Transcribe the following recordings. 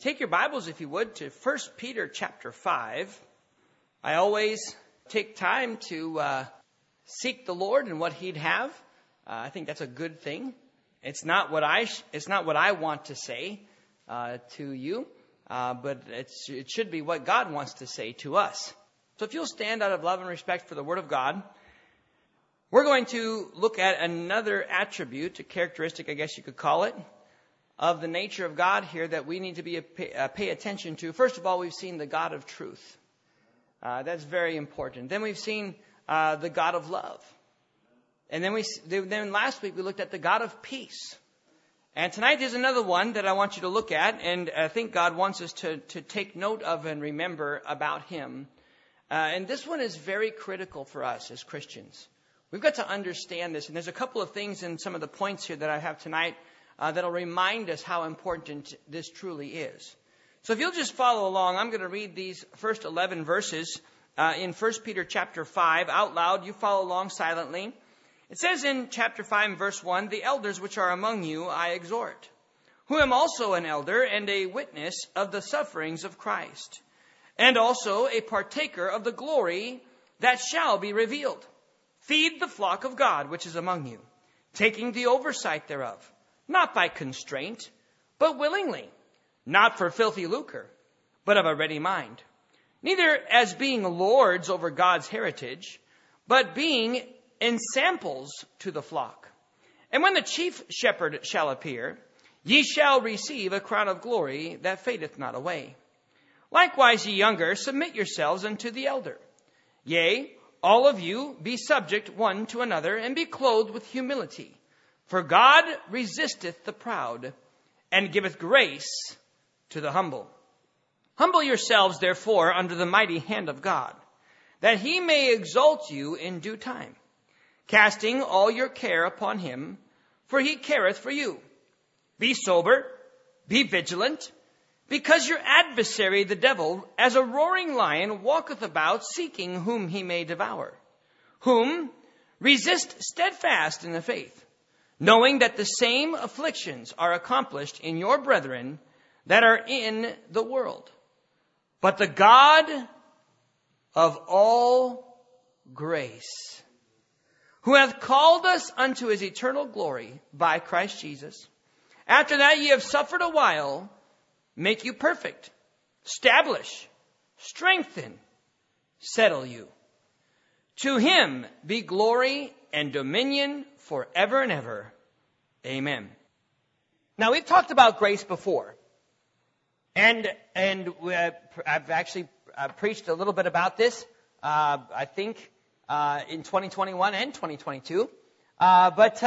Take your Bibles, if you would, to 1 Peter chapter 5. I always take time to seek the Lord and what He'd have. I think that's a good thing. It's not what I want to say to you, but it should be what God wants to say to us. So if you'll stand out of love and respect for the Word of God, we're going to look at another attribute, a characteristic, I guess you could call it, of the nature of God here that we need to pay attention to. First of all, we've seen the God of truth. That's very important. Then we've seen the God of love. And then last week we looked at the God of peace. And tonight there's another one that I want you to look at, and I think God wants us to take note of and remember about Him. And this one is very critical for us as Christians. We've got to understand this, and there's a couple of things in some of the points here that I have tonight that'll remind us how important this truly is. So if you'll just follow along, I'm going to read these first 11 verses in 1 Peter chapter 5 out loud. You follow along silently. It says in chapter 5 verse 1, "The elders which are among you I exhort, who am also an elder and a witness of the sufferings of Christ, and also a partaker of the glory that shall be revealed. Feed the flock of God which is among you, taking the oversight thereof, not by constraint, but willingly, not for filthy lucre, but of a ready mind, neither as being lords over God's heritage, but being ensamples to the flock. And when the chief shepherd shall appear, ye shall receive a crown of glory that fadeth not away. Likewise, ye younger, submit yourselves unto the elder. Yea, all of you be subject one to another, and be clothed with humility. For God resisteth the proud, and giveth grace to the humble. Humble yourselves, therefore, under the mighty hand of God, that He may exalt you in due time, casting all your care upon Him, for He careth for you. Be sober, be vigilant, because your adversary the devil, as a roaring lion, walketh about, seeking whom he may devour. Whom resist steadfast in the faith, knowing that the same afflictions are accomplished in your brethren that are in the world. But the God of all grace, who hath called us unto His eternal glory by Christ Jesus, after that ye have suffered a while, make you perfect, establish, strengthen, settle you. To Him be glory and dominion forever and ever. Amen." Now, we've talked about grace before. And I've actually preached a little bit about this, I think, in 2021 and 2022. But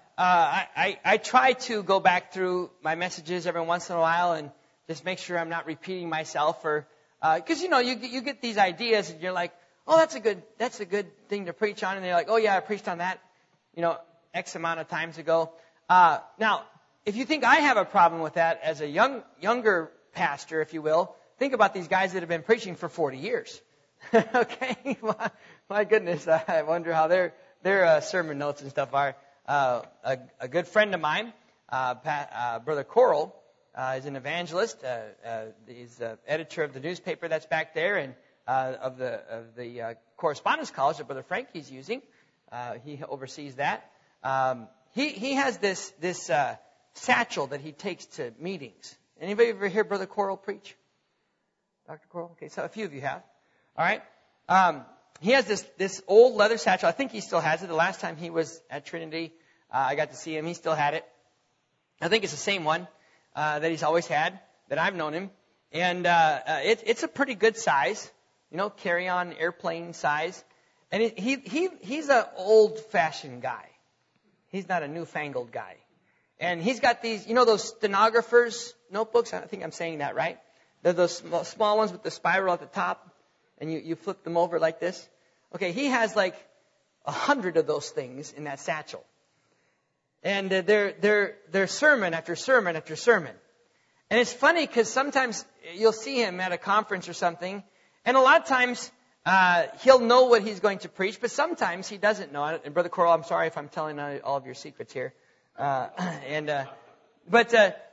I try to go back through my messages every once in a while and just make sure I'm not repeating myself, or because you get these ideas and you're like, oh, that's a good thing to preach on, and they're like, oh yeah, I preached on that, X amount of times ago. Now, if you think I have a problem with that as a younger pastor, if you will, think about these guys that have been preaching for 40 years. Okay, my goodness, I wonder how their sermon notes and stuff are. A good friend of mine, Brother Coral, is an evangelist. He's the editor of the newspaper that's back there, and of the correspondence college that Brother Frankie's using. He oversees that. He has this satchel that he takes to meetings. Anybody ever hear Brother Coral preach? Dr. Coral? Okay, so a few of you have. All right. He has this old leather satchel. I think he still has it. The last time he was at Trinity, I got to see him. He still had it. I think it's the same one that he's always had, that I've known him. And it's a pretty good size, carry-on airplane size. And he's an old-fashioned guy. He's not a newfangled guy. And he's got these, those stenographers' notebooks. I think I'm saying that right. They're those small ones with the spiral at the top, and you flip them over like this. Okay, he has like 100 of those things in that satchel. And they're sermon after sermon after sermon. And it's funny because sometimes you'll see him at a conference or something, and a lot of times he'll know what he's going to preach, but sometimes he doesn't know it. And Brother Coral, I'm sorry if I'm telling all of your secrets here. But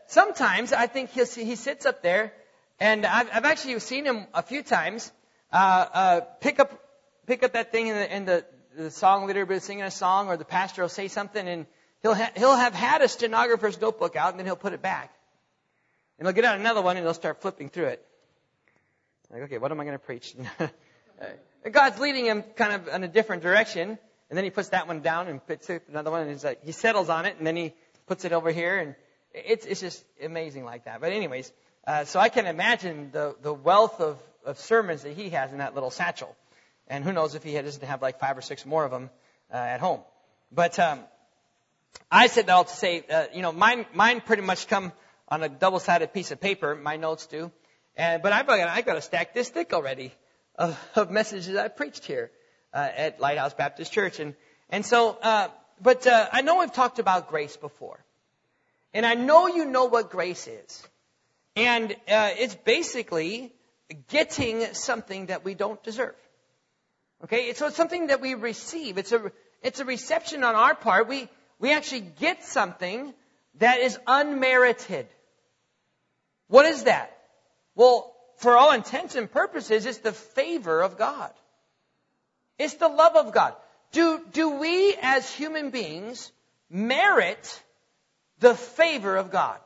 sometimes I think he sits up there, and I've actually seen him a few times pick up that thing and the song leader will be singing a song, or the pastor will say something, and he'll have had a stenographer's notebook out, and then he'll put it back. And he'll get out another one, and he'll start flipping through it. Like, okay, what am I going to preach? God's leading him kind of in a different direction, and then he puts that one down and puts another one, and he's like, he settles on it, and then he puts it over here, and it's just amazing like that. But anyways, so I can imagine the wealth of sermons that he has in that little satchel. And who knows if he doesn't have like 5 or 6 more of them at home. But I said that all to say, mine pretty much come on a double-sided piece of paper. My notes do. But I've got a stack this thick already of messages I preached here at Lighthouse Baptist Church. But I know we've talked about grace before. And I know you know what grace is. And it's basically getting something that we don't deserve. Okay, so it's something that we receive. It's a reception on our part. We actually get something that is unmerited. What is that? Well, for all intents and purposes, it's the favor of God. It's the love of God. Do we as human beings merit the favor of God?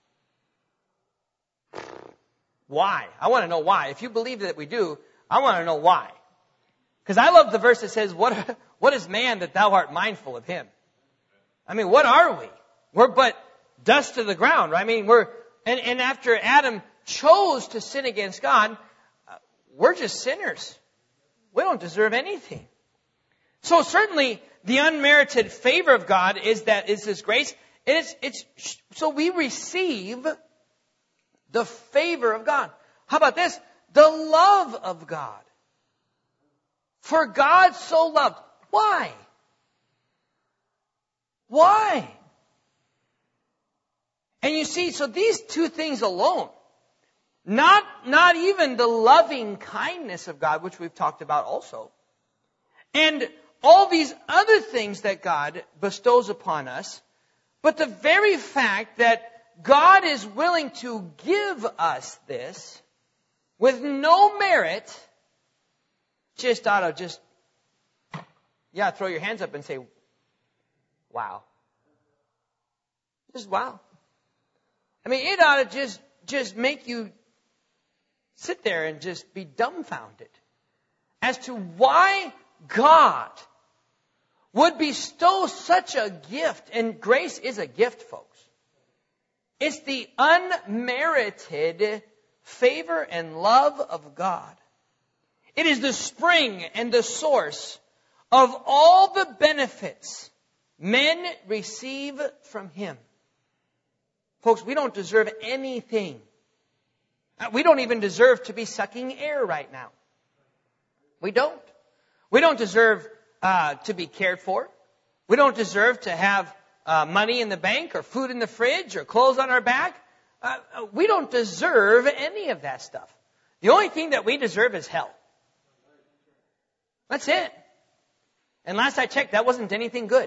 Why? I want to know why. If you believe that we do, I want to know why. Because I love the verse that says, what is man that thou art mindful of him? I mean, what are we? We're but dust to the ground, right? I mean, and after Adam chose to sin against God, we're just sinners. We don't deserve anything. So certainly the unmerited favor of God is this grace. So we receive the favor of God. How about this? The love of God. For God so loved. Why? Why? And you see, so these two things alone, not even the loving kindness of God, which we've talked about also, and all these other things that God bestows upon us, but the very fact that God is willing to give us this with no merit, just ought to throw your hands up and say, wow. Just wow. I mean, it ought to just make you sit there and just be dumbfounded as to why God would bestow such a gift. And grace is a gift, folks. It's the unmerited favor and love of God. It is the spring and the source of all the benefits men receive from Him. Folks, we don't deserve anything. We don't even deserve to be sucking air right now. We don't. We don't deserve to be cared for. We don't deserve to have money in the bank or food in the fridge or clothes on our back. We don't deserve any of that stuff. The only thing that we deserve is hell. That's it. And last I checked, that wasn't anything good.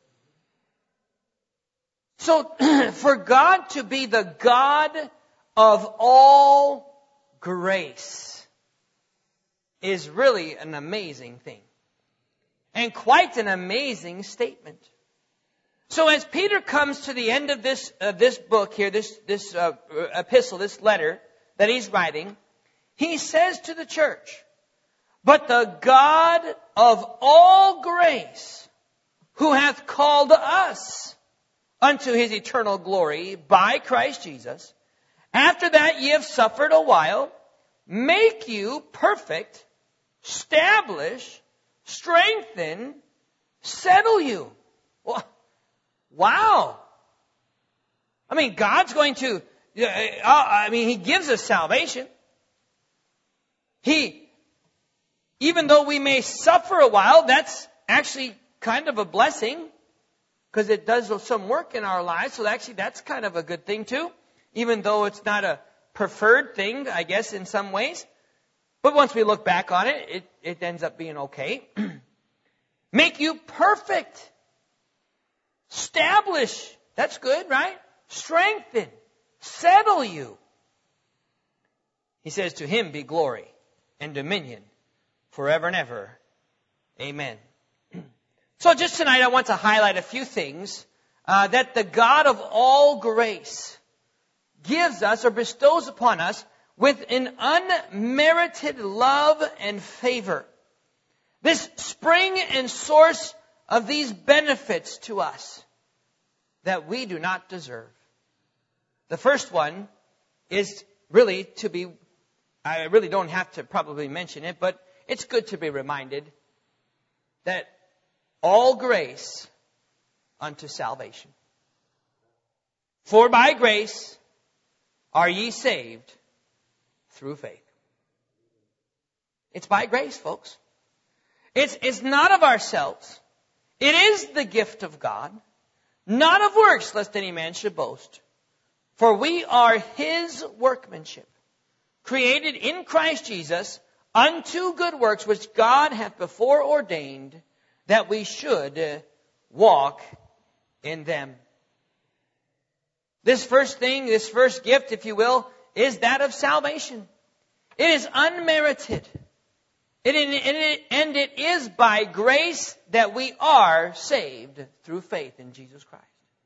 So, for God to be the God of all grace is really an amazing thing. And quite an amazing statement. So as Peter comes to the end of this book here, this epistle, this letter that he's writing, he says to the church, "But the God of all grace, who hath called us unto His eternal glory by Christ Jesus, after that ye have suffered a while, make you perfect, establish, strengthen, settle you." Wow. I mean, God's going to, He gives us salvation. Even though we may suffer a while, that's actually kind of a blessing because it does some work in our lives. So actually, that's kind of a good thing too, even though it's not a preferred thing, I guess, in some ways. But once we look back on it, it ends up being okay. Make you perfect. Establish. That's good, right? Strengthen. settle you. He says, to him be glory and dominion forever and ever. Amen. So just tonight I want to highlight a few things that the God of all grace gives us or bestows upon us with an unmerited love and favor. This spring and source of these benefits to us that we do not deserve. The first one is really I really don't have to probably mention it, but it's good to be reminded that all grace unto salvation. For by grace are ye saved through faith. It's by grace, folks. It's not of ourselves. It is the gift of God, not of works, lest any man should boast. For we are his workmanship, created in Christ Jesus unto good works, which God hath before ordained that we should walk in them. This first thing, this first gift, if you will, is that of salvation. It is unmerited. And it is by grace that we are saved through faith in Jesus Christ.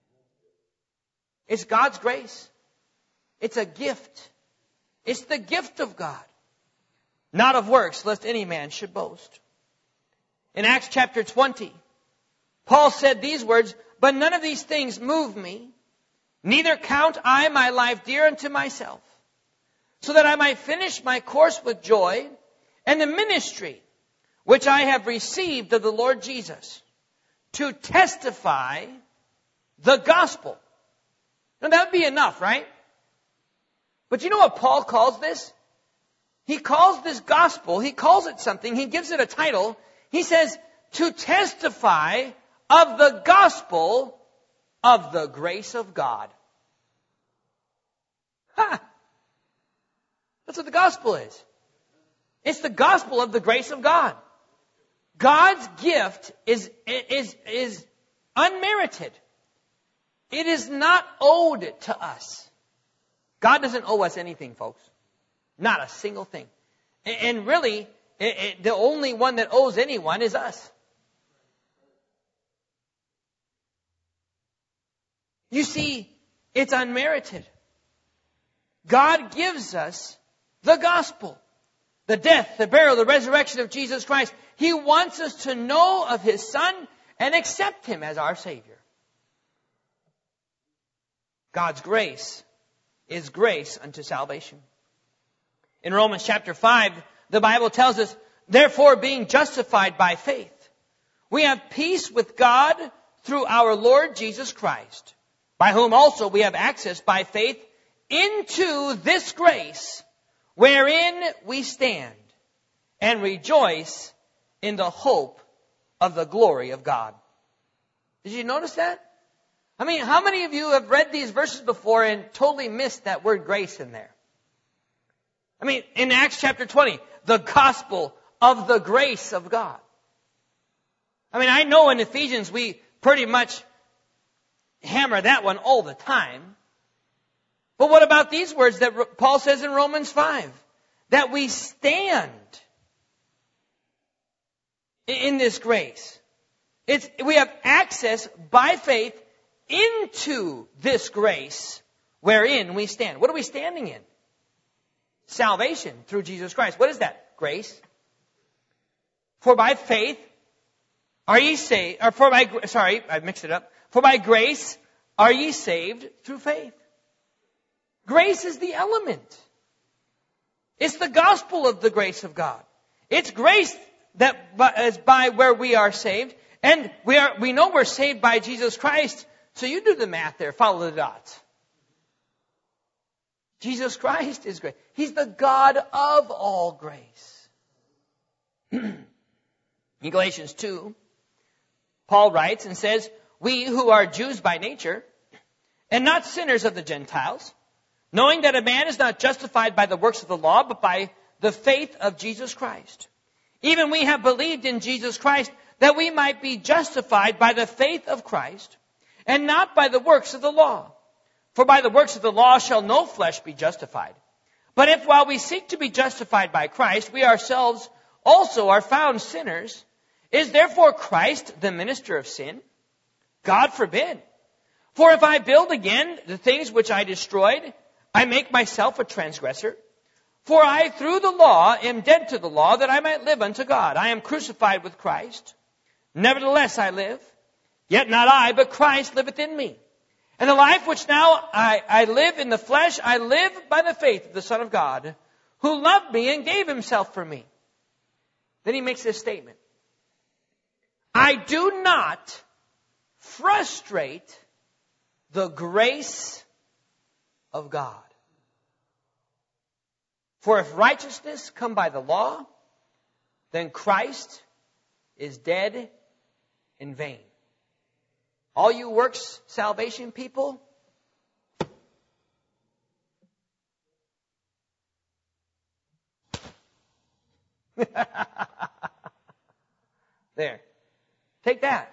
It's God's grace. It's a gift. It's the gift of God. Not of works, lest any man should boast. In Acts chapter 20, Paul said these words, but none of these things move me, neither count I my life dear unto myself, so that I might finish my course with joy, and the ministry which I have received of the Lord Jesus, to testify the gospel. Now that would be enough, right? But you know what Paul calls this? He calls this gospel, he calls it something, he gives it a title. He says, to testify of the gospel of the grace of God. Ha! That's what the gospel is. It's the gospel of the grace of God. God's gift is unmerited. It is not owed to us. God doesn't owe us anything, folks. Not a single thing. And really, the only one that owes anyone is us. You see, it's unmerited. God gives us the gospel. The death, the burial, the resurrection of Jesus Christ. He wants us to know of His Son and accept Him as our Savior. God's grace is grace unto salvation. In Romans chapter 5, the Bible tells us, therefore being justified by faith, we have peace with God through our Lord Jesus Christ, by whom also we have access by faith into this grace wherein we stand and rejoice in the hope of the glory of God. Did you notice that? I mean, how many of you have read these verses before and totally missed that word grace in there? I mean, in Acts chapter 20, the gospel of the grace of God. I mean, I know in Ephesians we pretty much hammer that one all the time. But what about these words that Paul says in Romans 5? That we stand in this grace. We have access by faith into this grace wherein we stand. What are we standing in? Salvation through Jesus Christ. What is that? Grace. For by faith are ye saved, or for by, sorry, I mixed it up. For by grace are ye saved through faith. Grace is the element. It's the gospel of the grace of God. It's grace that is by where we are saved. And we know we're saved by Jesus Christ. So you do the math there. Follow the dots. Jesus Christ is great. He's the God of all grace. In Galatians 2, Paul writes and says, we who are Jews by nature, and not sinners of the Gentiles, knowing that a man is not justified by the works of the law, but by the faith of Jesus Christ. Even we have believed in Jesus Christ, that we might be justified by the faith of Christ, and not by the works of the law. For by the works of the law shall no flesh be justified. But if while we seek to be justified by Christ, we ourselves also are found sinners, is therefore Christ the minister of sin? God forbid. For if I build again the things which I destroyed, I make myself a transgressor. For I through the law am dead to the law, that I might live unto God. I am crucified with Christ. Nevertheless I live, yet not I, but Christ liveth in me. And the life which now I live in the flesh, I live by the faith of the Son of God, who loved me and gave himself for me. Then he makes this statement. I do not frustrate the grace of God. For if righteousness come by the law, then Christ is dead in vain. All you works salvation people, there. Take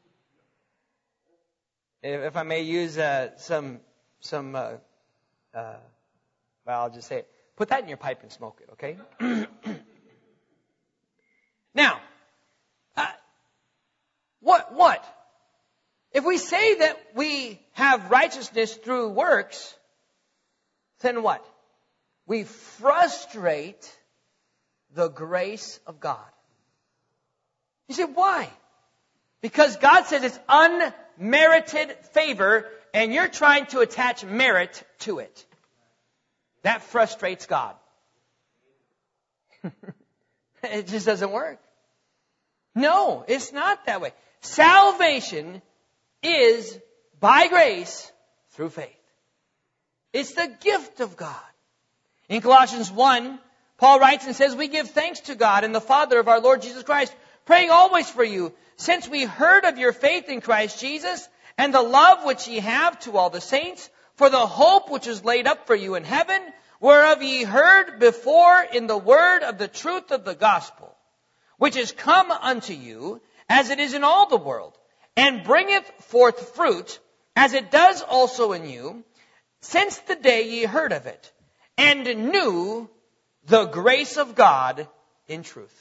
that. If I may use well, I'll just say it. Put that in your pipe and smoke it, okay? Now, what? If we say that we have righteousness through works, then what? We frustrate the grace of God. You say, why? Because God says it's unmerited favor, and you're trying to attach merit to it. That frustrates God. It just doesn't work. No, it's not that way. Salvation is by grace through faith. It's the gift of God. In Colossians 1, Paul writes and says, we give thanks to God and the Father of our Lord Jesus Christ, praying always for you, since we heard of your faith in Christ Jesus and the love which ye have to all the saints, for the hope which is laid up for you in heaven, whereof ye heard before in the word of the truth of the gospel, which is come unto you, as it is in all the world, and bringeth forth fruit, as it does also in you, since the day ye heard of it, and knew the grace of God in truth.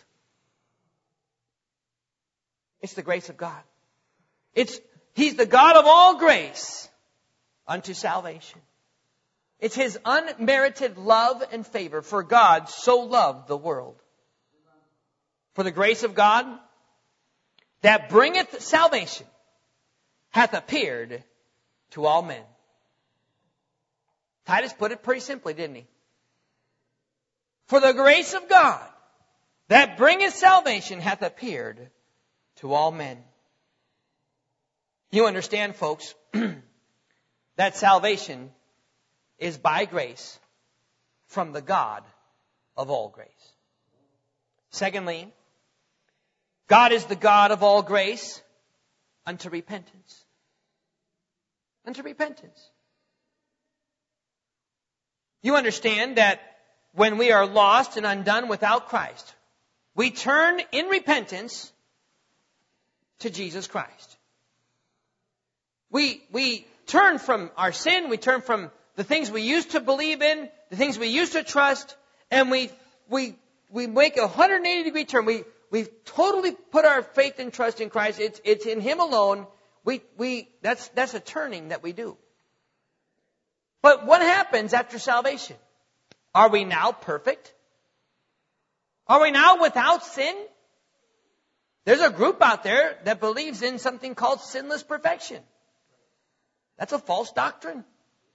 It's the grace of God. He's the God of all grace unto salvation. It's His unmerited love and favor, for God so loved the world. For the grace of God that bringeth salvation hath appeared to all men. Titus put it pretty simply, didn't he? For the grace of God that bringeth salvation hath appeared to all men. You understand, folks, that salvation is by grace from the God of all grace. Secondly, God is the God of all grace unto repentance. Unto repentance. You understand that when we are lost and undone without Christ, we turn in repentance to Jesus Christ. We turn from our sin, we turn from the things we used to believe in, the things we used to trust, and we make a 180-degree turn. We've totally put our faith and trust in Christ. It's in Him alone. That's a turning that we do. But what happens after salvation? Are we now perfect? Are we now without sin? There's a group out there that believes in something called sinless perfection. That's a false doctrine.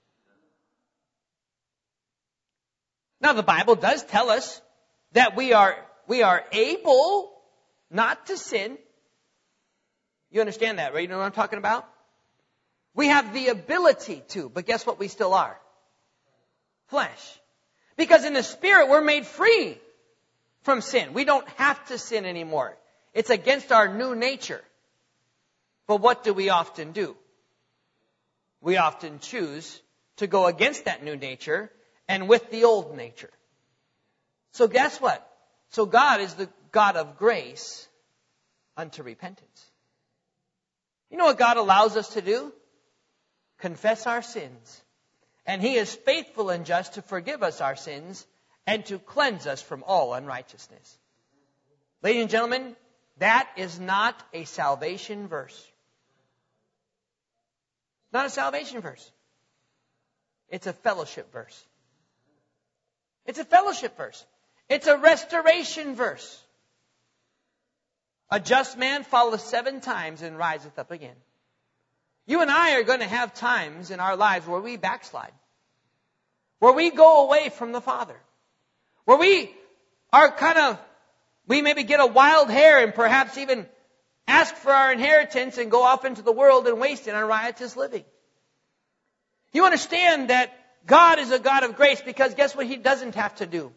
Now, the Bible does tell us that we are able not to sin. You understand that, right? You know what I'm talking about? We have the ability to, but guess what we still are? Flesh. Because in the Spirit, we're made free from sin. We don't have to sin anymore. It's against our new nature. But what do we often do? We often choose to go against that new nature and with the old nature. So guess what? So God is the God of grace unto repentance. You know what God allows us to do? Confess our sins and He is faithful and just to forgive us our sins and to cleanse us from all unrighteousness. Ladies and gentlemen, that is not a salvation verse. Not a salvation verse. It's a fellowship verse. It's a fellowship verse. It's a restoration verse. A just man falleth 7 times and riseth up again. You and I are going to have times in our lives where we backslide. Where we go away from the Father. Where we are we maybe get a wild hair and perhaps even ask for our inheritance and go off into the world and waste it on riotous living. You understand that God is a God of grace because guess what He doesn't have to do?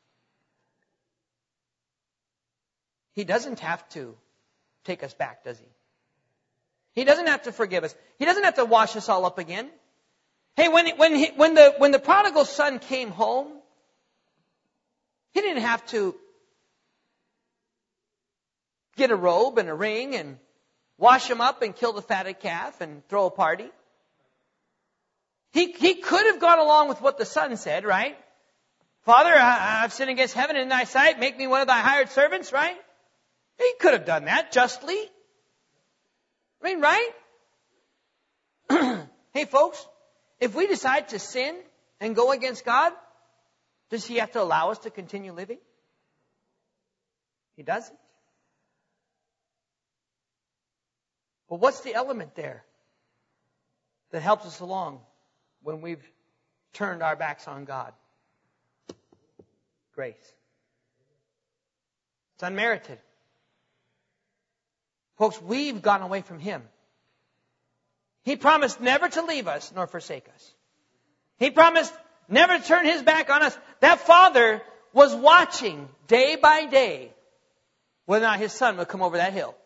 He doesn't have to take us back, does He? He doesn't have to forgive us. He doesn't have to wash us all up again. Hey, when the prodigal son came home, he didn't have to get a robe and a ring and wash him up and kill the fatted calf and throw a party. He could have gone along with what the son said, right? Father, I've sinned against heaven and in thy sight. Make me one of thy hired servants, right? He could have done that justly. I mean, right? Hey, folks, if we decide to sin and go against God, does He have to allow us to continue living? He doesn't. But what's the element there that helps us along when we've turned our backs on God? Grace. It's unmerited. Folks, we've gone away from Him. He promised never to leave us nor forsake us. He promised never to turn His back on us. That Father was watching day by day whether or not His Son would come over that hill.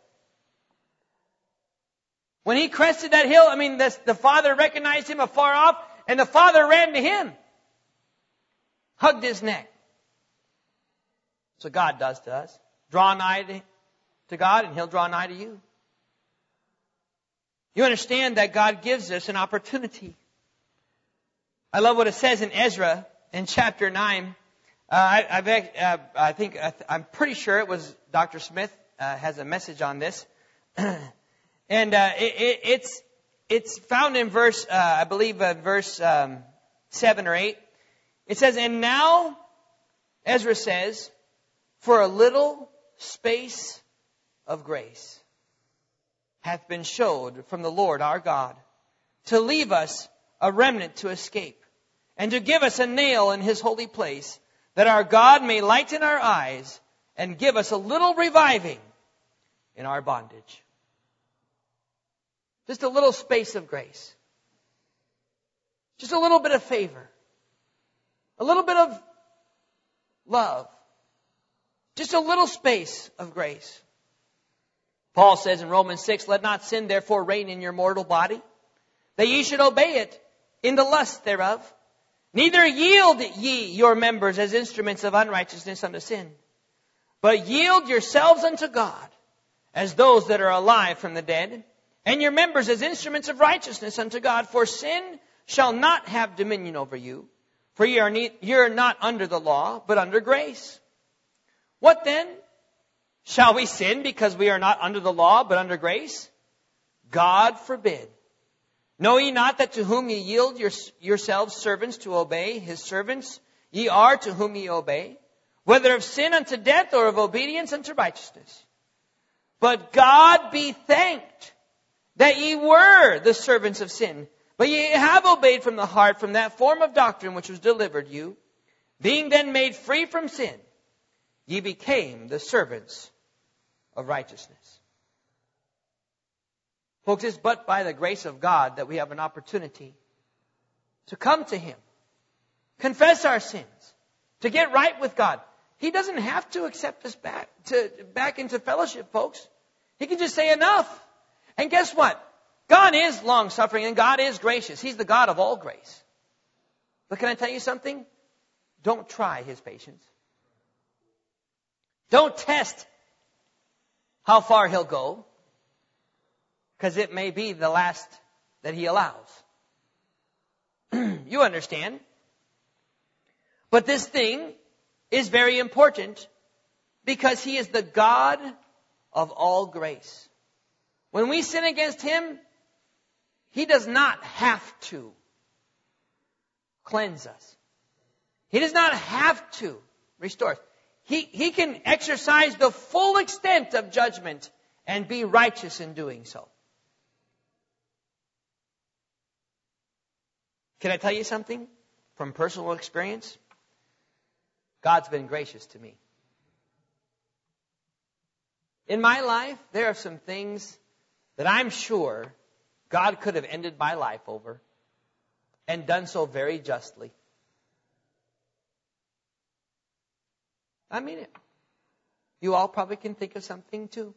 When He crested that hill, the Father recognized Him afar off, and the Father ran to Him, hugged His neck. That's what God does to us. Draw nigh to God, and He'll draw nigh to you. You understand that God gives us an opportunity. I love what it says in Ezra in chapter 9. I'm pretty sure it was Dr. Smith has a message on this. And it's found in verse, verse 7 or 8. It says, "And now," Ezra says, "for a little space of grace hath been showed from the Lord our God, to leave us a remnant to escape, and to give us a nail in His holy place, that our God may lighten our eyes, and give us a little reviving in our bondage." Just a little space of grace. Just a little bit of favor. A little bit of love. Just a little space of grace. Paul says in Romans 6, "Let not sin therefore reign in your mortal body, that ye should obey it in the lust thereof. Neither yield ye your members as instruments of unrighteousness unto sin, but yield yourselves unto God as those that are alive from the dead, and your members as instruments of righteousness unto God. For sin shall not have dominion over you, for ye are not under the law, but under grace. What then? Shall we sin because we are not under the law, but under grace? God forbid. Know ye not that to whom ye yield yourselves servants to obey, His servants ye are to whom ye obey, whether of sin unto death or of obedience unto righteousness? But God be thanked that ye were the servants of sin, but ye have obeyed from the heart, from that form of doctrine which was delivered you. Being then made free from sin, ye became the servants of righteousness." Folks, it's but by the grace of God that we have an opportunity to come to Him, confess our sins, to get right with God. He doesn't have to accept us back into fellowship, folks. He can just say enough. And guess what? God is long-suffering and God is gracious. He's the God of all grace. But can I tell you something? Don't try His patience. Don't test how far He'll go, because it may be the last that He allows. You understand. But this thing is very important because He is the God of all grace. When we sin against Him, He does not have to cleanse us. He does not have to restore us. He can exercise the full extent of judgment and be righteous in doing so. Can I tell you something from personal experience? God's been gracious to me. In my life, there are some things that I'm sure God could have ended my life over and done so very justly. I mean it. You all probably can think of something too.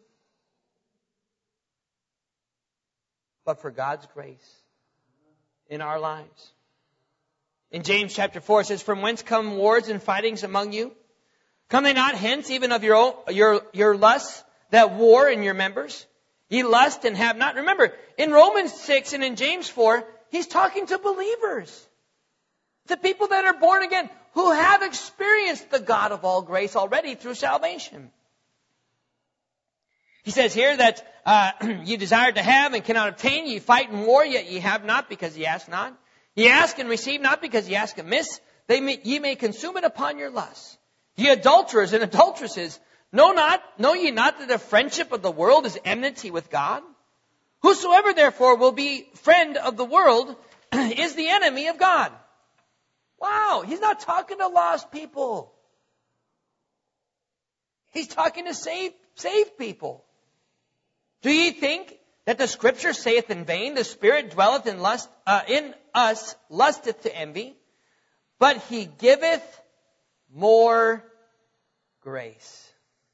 But for God's grace in our lives. In James chapter 4 it says, "From whence come wars and fightings among you? Come they not hence even of your lusts that war in your members? Ye lust and have not." Remember, in Romans 6 and in James 4, he's talking to believers. To people that are born again, who have experienced the God of all grace already through salvation. He says here that you desire to have and cannot obtain. Ye fight in war, yet ye have not, because ye ask not. Ye ask and receive not, because ye ask amiss. Ye may consume it upon your lusts. Ye adulterers and adulteresses, know ye not that the friendship of the world is enmity with God? Whosoever therefore will be friend of the world is the enemy of God. Wow, he's not talking to lost people. He's talking to saved people. Do ye think that the Scripture saith in vain, the Spirit dwelleth in us, lusteth to envy, but He giveth more grace.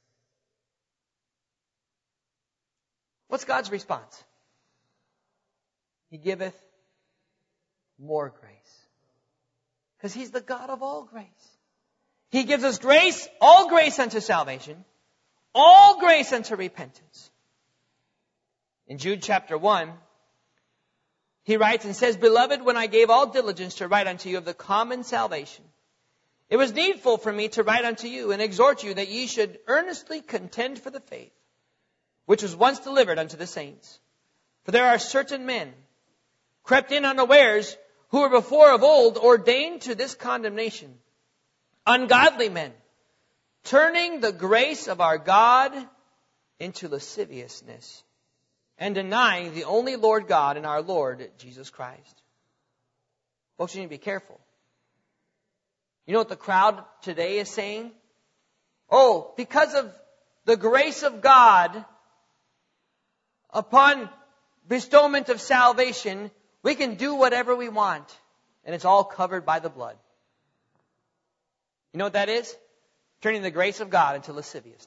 What's God's response? He giveth more grace. Because He's the God of all grace. He gives us grace, all grace unto salvation, all grace unto repentance. In Jude chapter 1, he writes and says, "Beloved, when I gave all diligence to write unto you of the common salvation, it was needful for me to write unto you and exhort you that ye should earnestly contend for the faith, which was once delivered unto the saints. For there are certain men crept in unawares, who were before of old ordained to this condemnation, ungodly men, turning the grace of our God into lasciviousness, and denying the only Lord God and our Lord Jesus Christ." Folks, you need to be careful. You know what the crowd today is saying? Oh, because of the grace of God upon bestowment of salvation, we can do whatever we want, and it's all covered by the blood. You know what that is? Turning the grace of God into lasciviousness.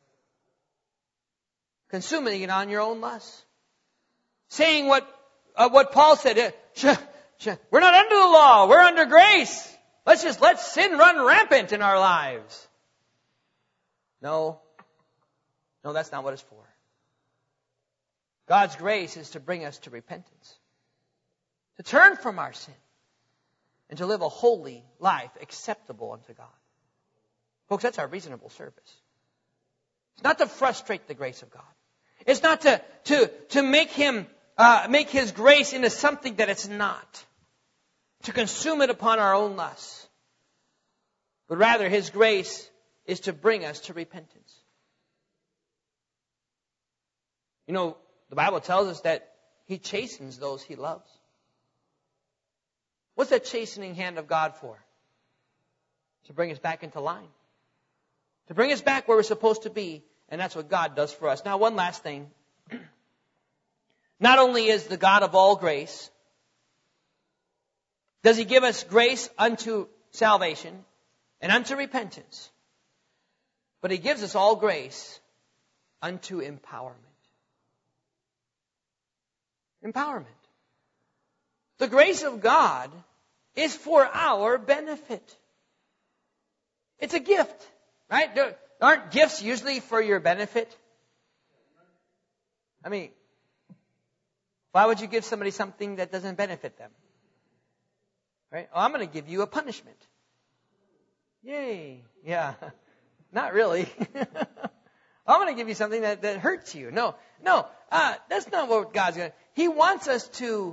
Consuming it on your own lusts. Saying what Paul said, we're not under the law, we're under grace. Let sin run rampant in our lives. No, that's not what it's for. God's grace is to bring us to repentance. To turn from our sin and to live a holy life acceptable unto God. Folks, that's our reasonable service. It's not to frustrate the grace of God. It's not to make His grace into something that it's not. To consume it upon our own lusts. But rather, His grace is to bring us to repentance. You know, the Bible tells us that He chastens those He loves. What's that chastening hand of God for? To bring us back into line. To bring us back where we're supposed to be. And that's what God does for us. Now, one last thing. Not only is the God of all grace, does He give us grace unto salvation and unto repentance, but He gives us all grace unto empowerment. Empowerment. The grace of God is for our benefit. It's a gift, right? Aren't gifts usually for your benefit? I mean, why would you give somebody something that doesn't benefit them? Right? Oh, I'm going to give you a punishment. Yay. Yeah. Not really. I'm going to give you something that hurts you. No. That's not what God's going to. He wants us to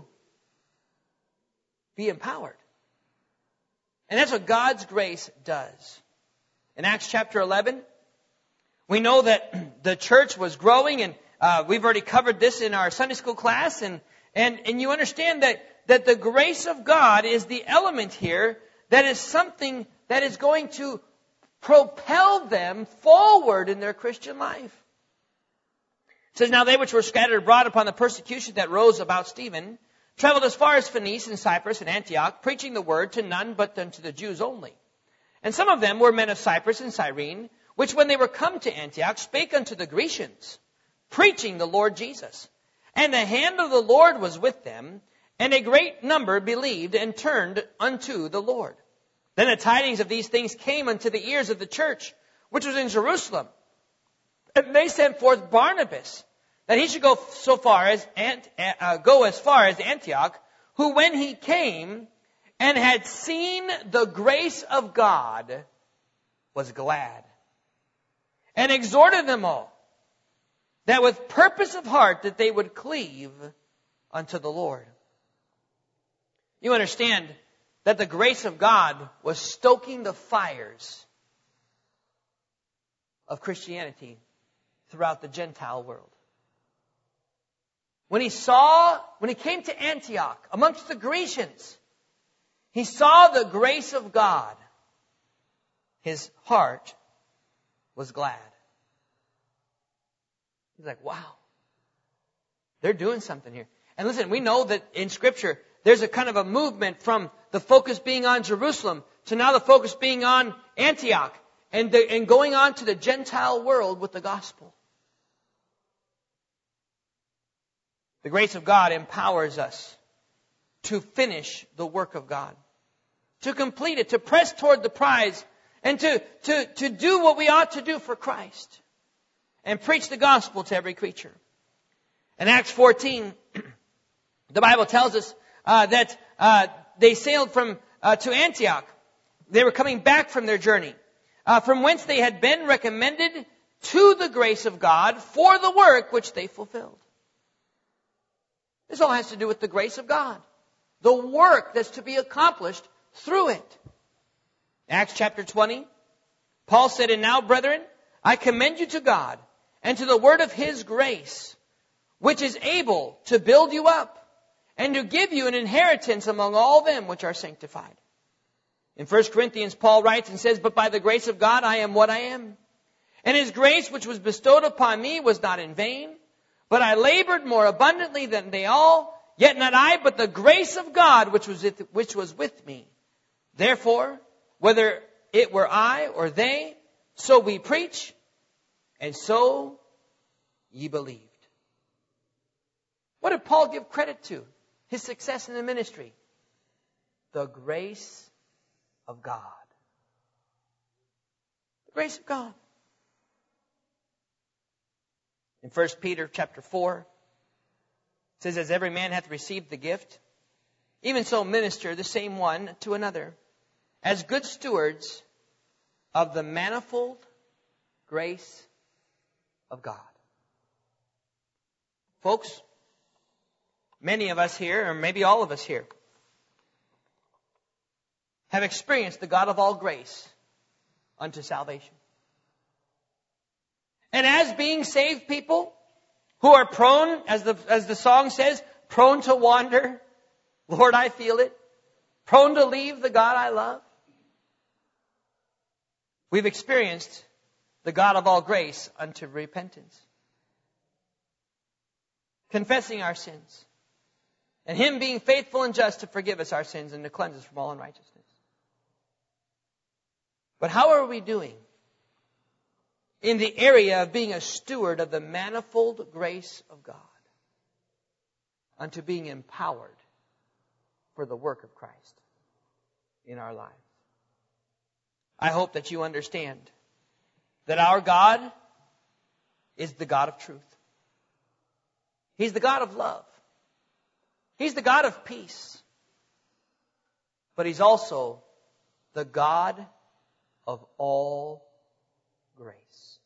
be empowered. And that's what God's grace does. In Acts chapter 11, we know that the church was growing, and we've already covered this in our Sunday school class, and you understand that the grace of God is the element here that is something that is going to propel them forward in their Christian life. It says, now they which were scattered abroad upon the persecution that rose about Stephen traveled as far as Phoenice and Cyprus and Antioch, preaching the word to none but unto the Jews only. And some of them were men of Cyprus and Cyrene, which when they were come to Antioch spake unto the Grecians, preaching the Lord Jesus. And the hand of the Lord was with them, and a great number believed and turned unto the Lord. Then the tidings of these things came unto the ears of the church, which was in Jerusalem. And they sent forth Barnabas, that he should go as far as Antioch, who when he came and had seen the grace of God, was glad, and exhorted them all, that with purpose of heart that they would cleave unto the Lord. You understand that the grace of God was stoking the fires of Christianity throughout the Gentile world. When he came to Antioch amongst the Grecians, he saw the grace of God. His heart was glad. He's like, wow, they're doing something here. And listen, we know that in Scripture, there's a kind of a movement from the focus being on Jerusalem to now the focus being on Antioch and going on to the Gentile world with the gospel. The grace of God empowers us to finish the work of God, to complete it, to press toward the prize, and to do what we ought to do for Christ and preach the gospel to every creature. In Acts 14, the Bible tells us that they sailed to Antioch. They were coming back from their journey, from whence they had been recommended to the grace of God for the work which they fulfilled. This all has to do with the grace of God, the work that's to be accomplished through it. Acts chapter 20, Paul said, and now, brethren, I commend you to God and to the word of His grace, which is able to build you up and to give you an inheritance among all them which are sanctified. In 1 Corinthians, Paul writes and says, but by the grace of God I am what I am. And His grace which was bestowed upon me was not in vain, but I labored more abundantly than they all, yet not I, but the grace of God which was with me. Therefore, whether it were I or they, so we preach, and so ye believed. What did Paul give credit to? His success in the ministry. The grace of God. The grace of God. In 1 Peter chapter 4, it says, as every man hath received the gift, even so minister the same one to another, as good stewards of the manifold grace of God. Folks, many of us here, or maybe all of us here, have experienced the God of all grace unto salvation. And as being saved people who are prone, as the song says, prone to wander, Lord, I feel it, prone to leave the God I love, we've experienced the God of all grace unto repentance. Confessing our sins. And Him being faithful and just to forgive us our sins and to cleanse us from all unrighteousness. But how are we doing in the area of being a steward of the manifold grace of God unto being empowered for the work of Christ in our lives? I hope that you understand that our God is the God of truth. He's the God of love. He's the God of peace. but He's also the God of all grace.